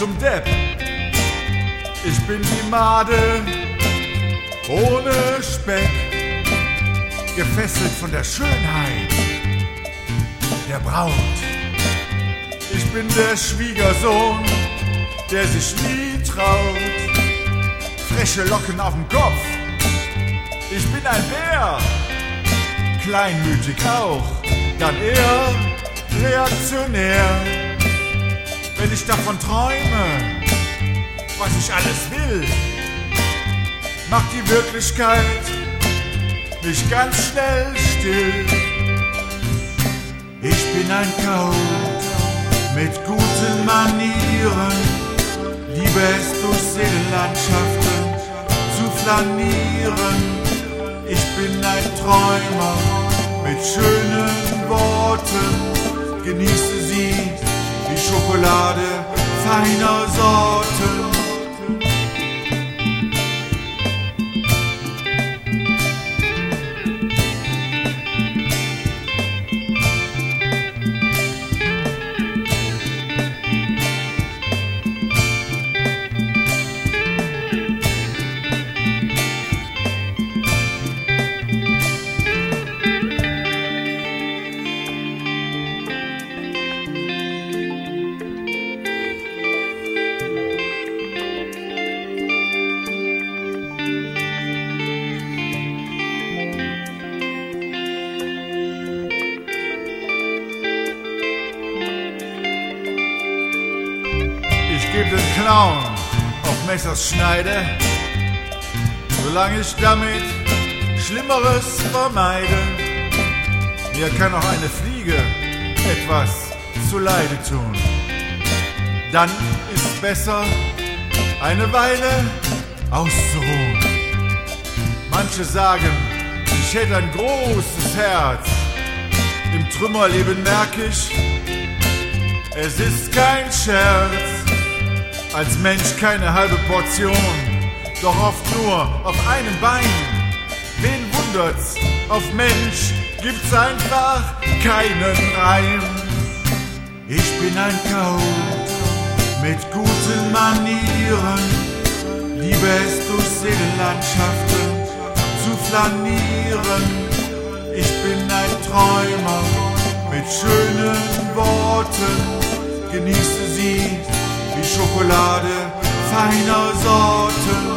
zum Depp. Ich bin die Made ohne Speck, gefesselt von der Schönheit der Braut. Ich bin der Schwiegersohn, der sich nie traut. Freche Locken auf dem Kopf, ich bin ein Bär. Kleinmütig auch, dann eher reaktionär. Wenn ich davon träume, was ich alles will, macht die Wirklichkeit mich ganz schnell still. Ich bin ein Chaot mit guten Manieren, liebe es durch Seelenlandschaften zu flanieren. Ich bin ein Träumer mit schönen Worten, genieße sie wie Schokolade feiner Sorten. Ich geb den Clown auf Messers Schneide, solange ich damit Schlimmeres vermeide. Mir kann auch eine Fliege etwas zuleide tun. Dann ist besser, eine Weile auszuruhen. Manche sagen, ich hätte ein großes Herz. Im Trümmerleben merk ich, es ist kein Scherz. Als Mensch keine halbe Portion, doch oft nur auf einem Bein. Wen wundert's? Auf Mensch gibt's einfach keinen Reim. Ich bin ein Chaot mit guten Manieren, liebe es durch Seelenlandschaften zu flanieren. Ich bin ein Träumer mit schönen Worten, genieße sie wie Schokolade feiner Sorten.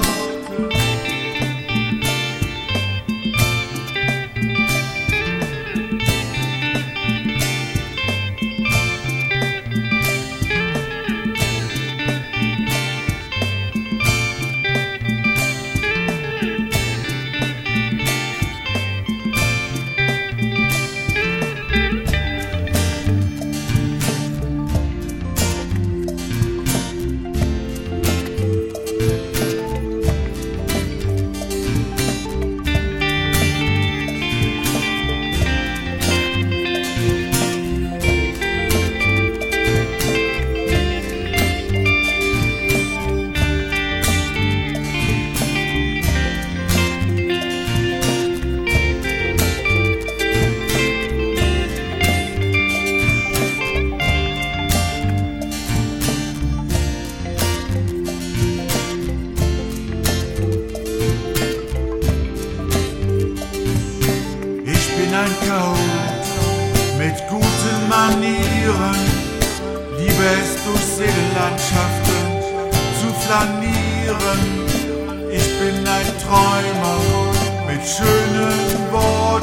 Ein Chaot mit guten Manieren, liebe es durch Seelenlandschaften zu flanieren. Ich bin ein Träumer mit schönen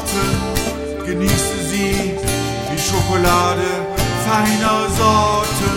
Worten, genieße sie wie Schokolade feiner Sorten.